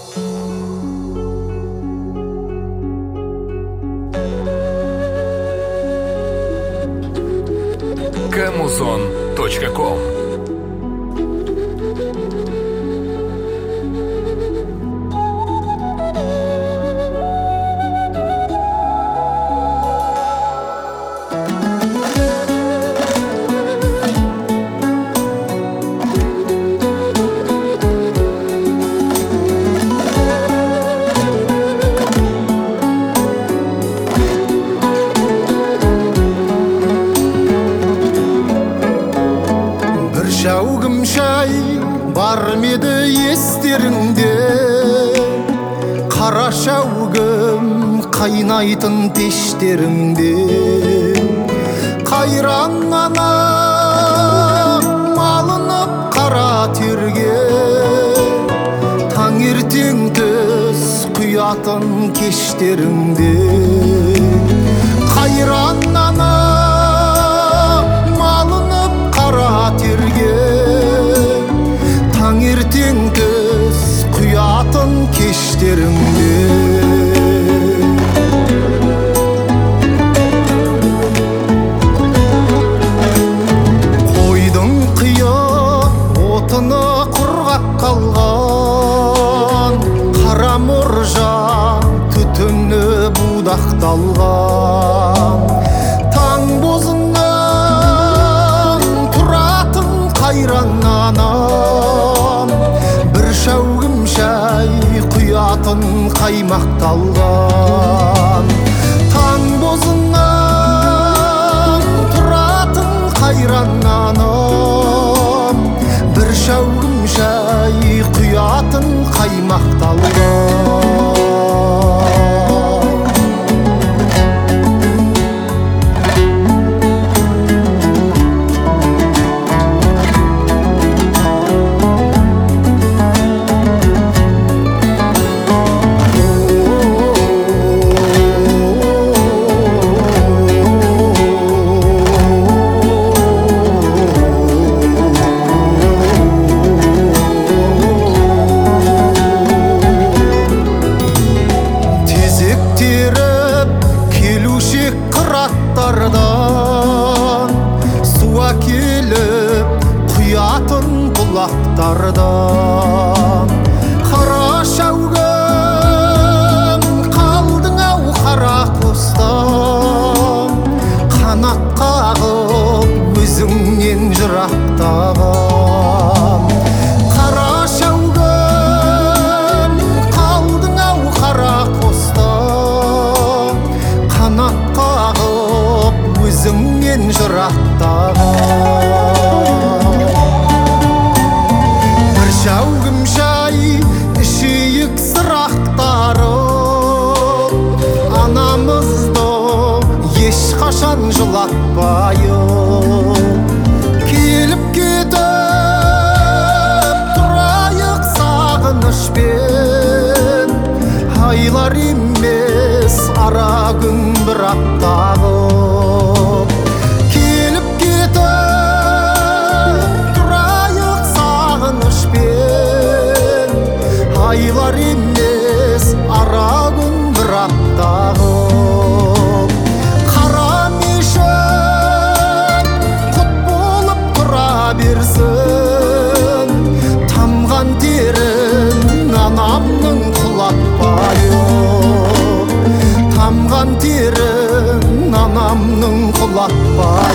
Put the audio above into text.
Kamuzon.com. Шәугім шай бар меді естеріңде, қара шәугім қайнайтын пештеріңде. Қайран ана малынып қара терге, таңертең түс құятын кештеріңде. Қайран ана малынып қара терге, таңертең түс құятын кештеріңде. Қойдың қия отыны құрғап қалған, қара мұржа түтіні будақталған. Таң бозынан тұратын қайран анам, бір шәугім шай құятын қаймақталған. Таң бозынан тұратын қайран анам, бір шәугім шай құятын қаймақталған. Су әкеліп құятын бұлақтардан. Қара шәугім қалдың ау қара қостан, қанат қағып өзіңнен жырақтаған. Қара шәугім қалдың ау қара қостан, қанат қағып өзіңнен жырақтаған. Бір шәугім шай ішейік сырақтарып, анамызды ешқашан жылатпайық. Келіп кетіп тұрайық сағынышпен, айлар емес ара күн бір аптағып. Келіп кетіп тұрайық сағынышпен, айлар емес ара күн бір аптағып. Қара мешіт құт болып тұра берсін, тамған терін анамның құлатпайық. Тамған терін анамның құлатпайық.